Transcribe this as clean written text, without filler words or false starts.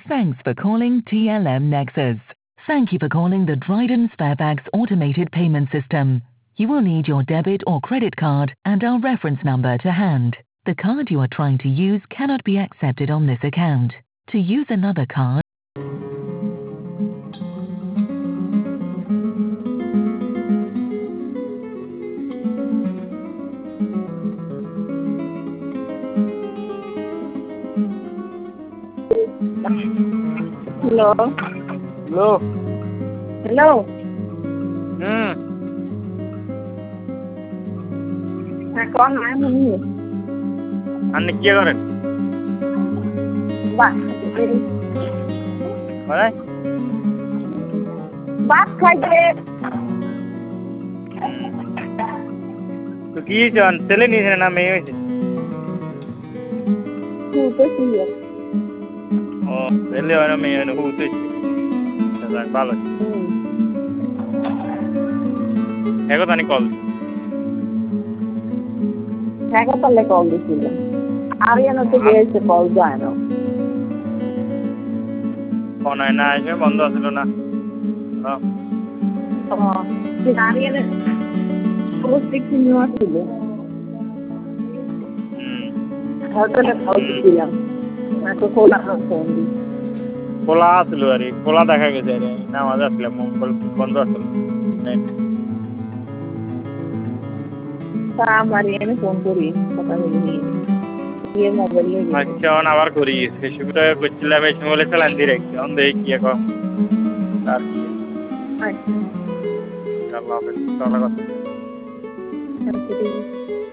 Thanks for calling TLM Nexus. Thank you for calling the Dryden Sparebags automated payment system. You will need your debit or credit card and our reference number to hand. The card you are trying to use cannot be accepted on this account. To use another card, Hello. Hello. Hello. कौन है mummy? अन्य क्या करें? बात क्या? बात खाइए। तो किए जान चले नहीं है ना मैं ये तो सही है। चले वाला मैं ये ना हो तो चल बालो है को तानी कॉल है को पहले कॉल दिया आर्यन तो गए से कॉल जाए ना कौन है ना है बंद असलो ना हाँ फिर आर्यन पोस्ट दिखने वाली है और तो कॉल दिया मैं तो कॉल आना फोन दी कोला असलो अरे कोला देखा के जा रहे हैं ना मजा असलो मोबाइल बंद असलो नहीं काम आर्यन फोन करी पता नहीं ये मोबाइल ले अच्छा और आवार करी इसके शुक्र है कुछ लेवे शोले चलान दी रही हम देख किया को अच्छा चलो फिर चलो